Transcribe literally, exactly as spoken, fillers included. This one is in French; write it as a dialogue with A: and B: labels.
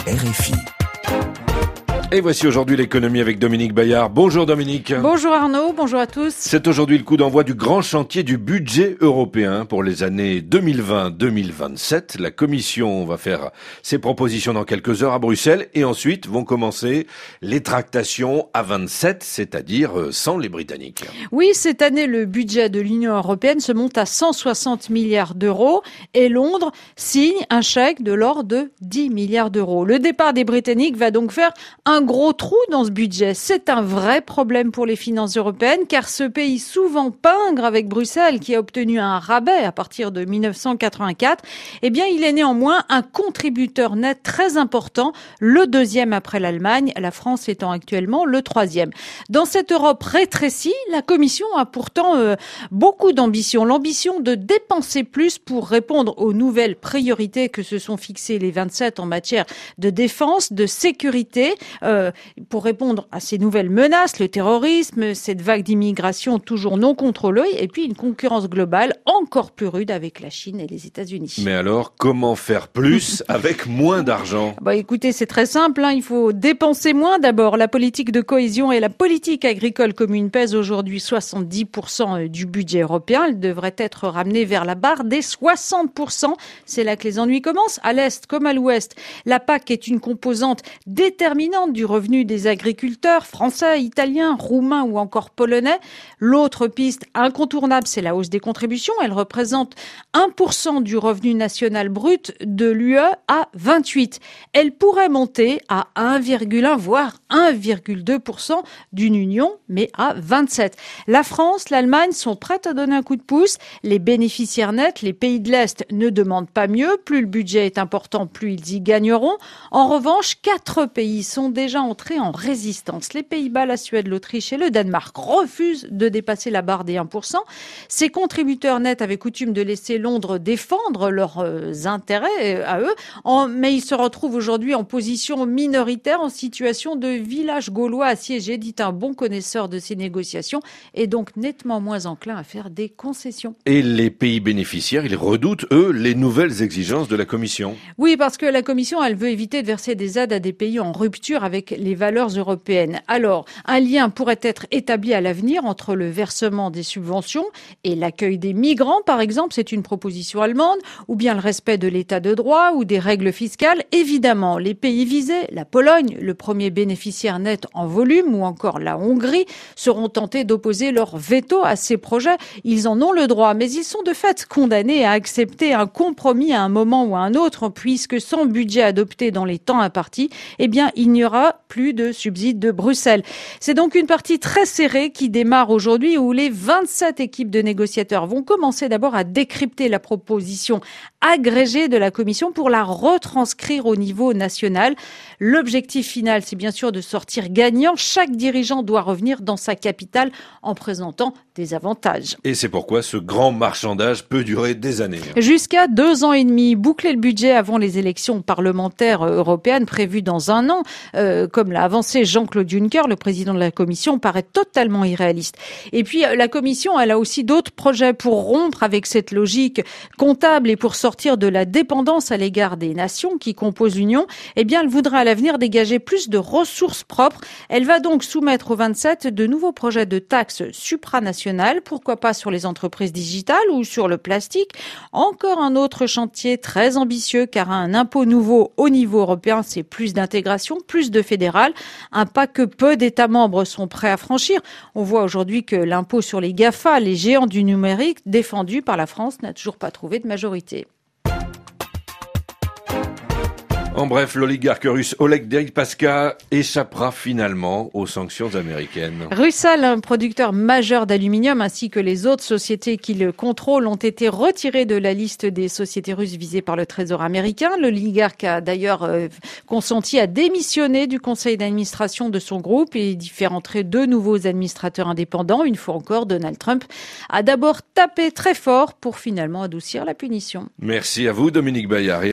A: R F I.
B: Et voici aujourd'hui l'économie avec Dominique Bayard. Bonjour Dominique.
C: Bonjour Arnaud, bonjour à tous.
B: C'est aujourd'hui le coup d'envoi du grand chantier du budget européen pour les années deux mille vingt à deux mille vingt-sept. La Commission va faire ses propositions dans quelques heures à Bruxelles et ensuite vont commencer les tractations à vingt-sept, c'est-à-dire sans les Britanniques.
C: Oui, cette année, le budget de l'Union européenne se monte à cent soixante milliards d'euros et Londres signe un chèque de l'ordre de dix milliards d'euros. Le départ des Britanniques va donc faire un Un gros trou dans ce budget. C'est un vrai problème pour les finances européennes car ce pays souvent pingre avec Bruxelles qui a obtenu un rabais à partir de mille neuf cent quatre-vingt-quatre, eh bien il est néanmoins un contributeur net très important, le deuxième après l'Allemagne, la France étant actuellement le troisième. Dans cette Europe rétrécie, la Commission a pourtant euh, beaucoup d'ambition. L'ambition de dépenser plus pour répondre aux nouvelles priorités que se sont fixées les vingt-sept en matière de défense, de sécurité, euh, pour répondre à ces nouvelles menaces, le terrorisme, cette vague d'immigration toujours non contrôlée et puis une concurrence globale encore plus rude avec la Chine et les États-Unis.
B: Mais alors, comment faire plus avec moins d'argent ?
C: Bah, écoutez, c'est très simple, hein. Il faut dépenser moins d'abord. La politique de cohésion et la politique agricole commune pèsent aujourd'hui soixante-dix pour cent du budget européen. Elle devrait être ramenée vers la barre des soixante pour cent. C'est là que les ennuis commencent. À l'Est comme à l'Ouest, la P A C est une composante déterminante du revenu des agriculteurs français, italiens, roumains ou encore polonais. L'autre piste incontournable, c'est la hausse des contributions. Elle représente un pour cent du revenu national brut de l'U E à vingt-huit. Elle pourrait monter à un virgule un voire un virgule deux pour cent d'une union, mais à vingt-sept. La France, l'Allemagne sont prêtes à donner un coup de pouce. Les bénéficiaires nets, les pays de l'Est ne demandent pas mieux. Plus le budget est important, plus ils y gagneront. En revanche, quatre pays sont déjà entrés en résistance. Les Pays-Bas, la Suède, l'Autriche et le Danemark refusent de dépasser la barre des un pour cent. Ces contributeurs nets avaient coutume de laisser Londres défendre leurs euh, intérêts à eux, en, mais ils se retrouvent aujourd'hui en position minoritaire, en situation de village gaulois assiégé, dit un bon connaisseur de ces négociations, et donc nettement moins enclin à faire des concessions.
B: Et les pays bénéficiaires, ils redoutent, eux, les nouvelles exigences de la Commission.
C: Oui, parce que la Commission, elle veut éviter de verser des aides à des pays en rupture avec les valeurs européennes. Alors, un lien pourrait être établi à l'avenir entre le versement des subventions et l'accueil des migrants, par exemple, c'est une proposition allemande, ou bien le respect de l'état de droit ou des règles fiscales. Évidemment, les pays visés, la Pologne, le premier bénéficiaire net en volume, ou encore la Hongrie, seront tentés d'opposer leur veto à ces projets. Ils en ont le droit, mais ils sont de fait condamnés à accepter un compromis à un moment ou à un autre, puisque sans budget adopté dans les temps impartis, eh bien, il n'y aura plus de subsides de Bruxelles. C'est donc une partie très serrée qui démarre aujourd'hui où les vingt-sept équipes de négociateurs vont commencer d'abord à décrypter la proposition agrégée de la Commission pour la retranscrire au niveau national. L'objectif final, c'est bien sûr de sortir gagnant. Chaque dirigeant doit revenir dans sa capitale en présentant des avantages.
B: Et c'est pourquoi ce grand marchandage peut durer des années.
C: Jusqu'à deux ans et demi. Boucler le budget avant les élections parlementaires européennes prévues dans un an, euh, comme l'a avancé Jean-Claude Juncker, le président de la Commission, paraît totalement irréaliste. Et puis, la Commission, elle a aussi d'autres projets pour rompre avec cette logique comptable et pour sortir de la dépendance à l'égard des nations qui composent l'Union. Eh bien, elle voudra à l'avenir dégager plus de ressources propres. Elle va donc soumettre aux vingt-sept de nouveaux projets de taxes supranationales, pourquoi pas sur les entreprises digitales ou sur le plastique. Encore un autre chantier très ambitieux, car un impôt nouveau au niveau européen, c'est plus d'intégration, plus de fédéral, un pas que peu d'États membres sont prêts à franchir. On voit aujourd'hui que l'impôt sur les GAFA, les géants du numérique, défendu par la France, n'a toujours pas trouvé de majorité.
B: En bref, l'oligarque russe Oleg Deripaska échappera finalement aux sanctions américaines.
C: Rusal, un producteur majeur d'aluminium, ainsi que les autres sociétés qui le contrôlent, ont été retirés de la liste des sociétés russes visées par le Trésor américain. L'oligarque a d'ailleurs euh, consenti à démissionner du conseil d'administration de son groupe et d'y faire entrer deux nouveaux administrateurs indépendants. Une fois encore, Donald Trump a d'abord tapé très fort pour finalement adoucir la punition.
B: Merci à vous, Dominique Bayard.